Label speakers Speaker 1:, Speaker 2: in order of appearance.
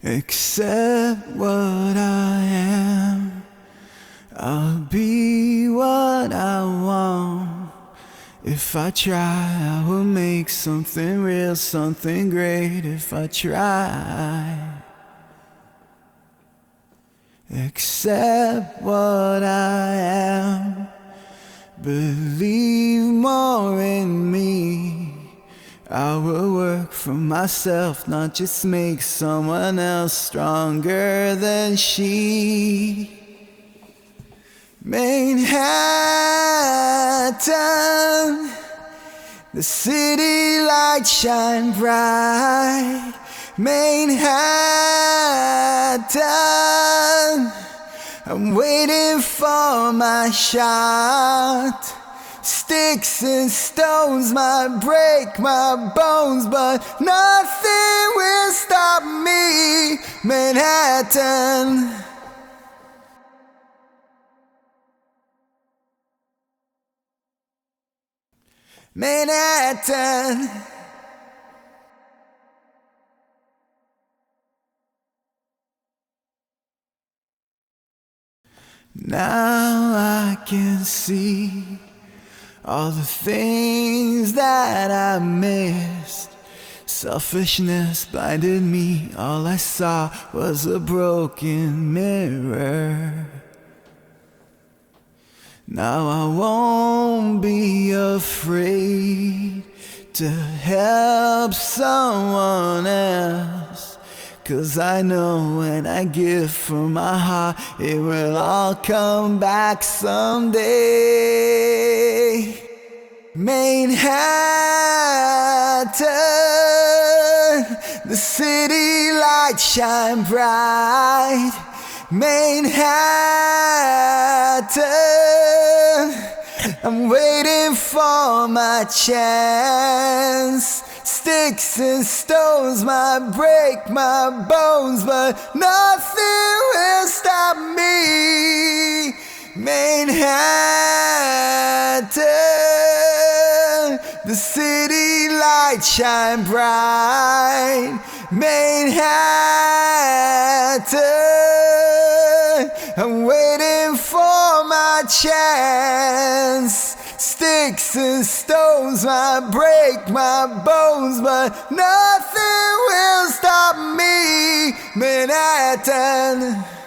Speaker 1: Accept what I am. I'll be what I want. If I try, I will make something real, something great. If I try. Accept what I am. Believe more in me. I will work for myself, not just make someone else stronger than she. Manhattan, the city lights shine bright. Manhattan, I'm waiting for my shot. Sticks and stones might break my bones, but nothing will stop me. Manhattan. Manhattan. Now I can see all the things that I missed. Selfishness blinded me. All I saw was a broken mirror. Now I won't be afraid to help someone else, 'cause I know when I give from my heart, it will all come back someday. Manhattan, the city lights shine bright. Manhattan, I'm waiting for my chance. Sticks and stones might break my bones, but nothing will stop me. Manhattan, the city lights shine bright. Manhattan, I'm waiting for my chance. Sticks and stones might break my bones, but nothing will stop me. Manhattan.